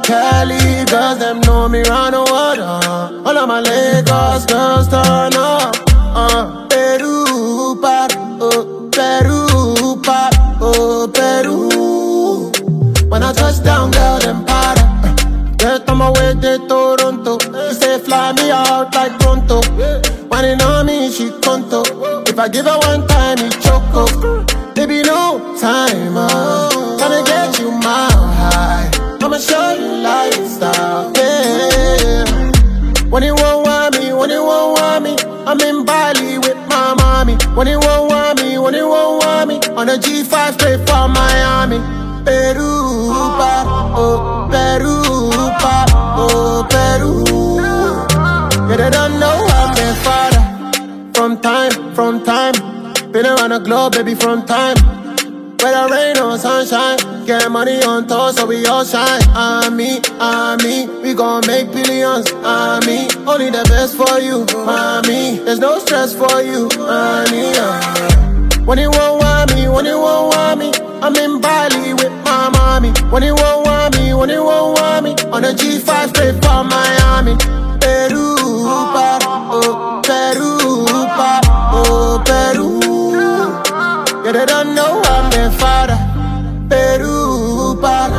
Cali girls, them know me round the world. All of my Lagos girls turn up. Peru, Peru, Peru. When I touch down, girl, them para. Get on my way to Toronto. She say fly me out like Pronto. When it on me, she conto. If I give her one time, he choco. Baby, no time, tryna get you mile high. I'ma show you lifestyle, yeah. When you won't want me, when you won't want me, I'm in Bali with my mommy. When you won't want me, when you won't want me, on a G5 straight from Miami. Peru, Peru, Peru. Yeah, they don't know I'm their father. From time, been around the globe, baby, from time. Whether rain or sunshine, get money on tour, so we all shine. Me, we gon' make billions. Me, only the best for you. Me, there's no stress for you. When you won't want me, when you won't want me, I'm in Bali with my mommy. When you won't want me, when you won't want me, on a G5 straight from Miami. Peru, Peru, Peru. Yeah, they don't know I'm their father. Peru,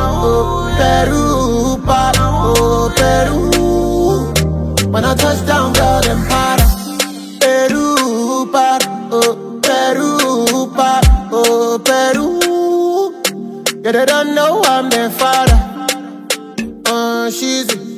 Peru, Peru. When I touch down, girl, them para. Peru, Peru, Peru. Yeah, they don't know I'm their father. She's